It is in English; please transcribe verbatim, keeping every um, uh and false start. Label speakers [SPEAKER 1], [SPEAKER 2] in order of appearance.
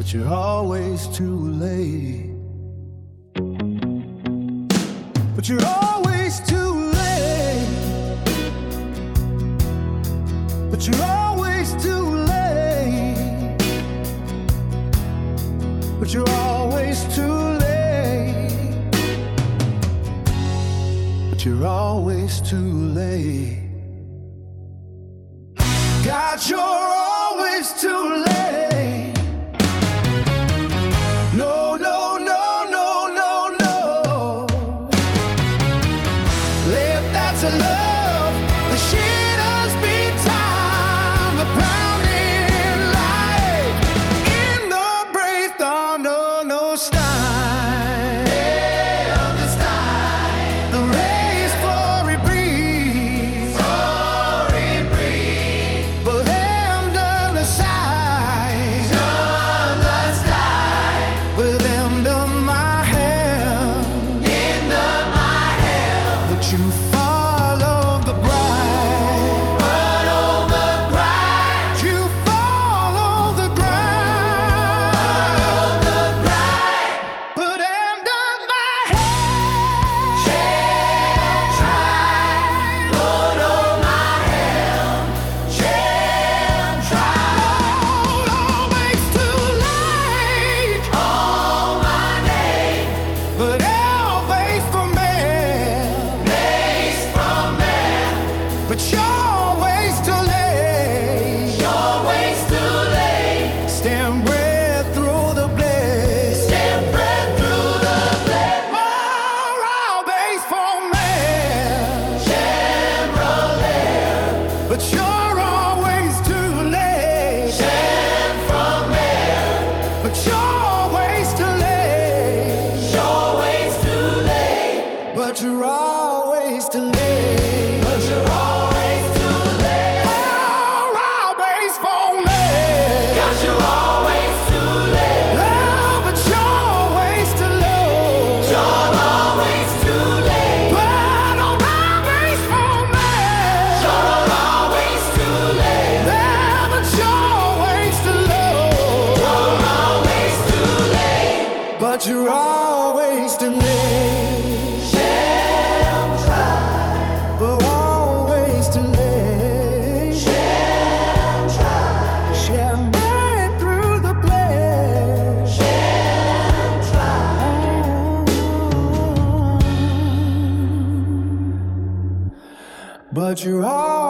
[SPEAKER 1] but you're always too late. But you're always too late. But you're always too late. But you're always too late. But you're always too late. God, you're always too late. No, no, no, no, no, no. If that's a love, the shit us be time, the pounding life in the breakdown, no, no stein. Yeah, the stein. The race for it breathes, for it breathes. But them done the side, done the side. With them done my hand, in the my hand. But you follow the bride, follow the bride. You follow the bride, follow the bride. But them done my hand, shall try. Lord, oh my hand, shall try. Always too late, all my name. But always for man, days from man. But you're always too late, you're always too late. Stand breath through the blade, stand breath through the blade. More always for man, Chevrolet. But you're always too late, Chevrolet. But you're always too late, you're always too late. But you're always too late, but you're always too late. You're always for me, 'cause you're always too late. Love, but you're always too low, you're always too late. But I'm always for me, you're always too late. Love, but you're always too low, you're always too late. But you're always too late. Shall try, but always too late. Shall try, shall break through the blade. Shall try, but you're always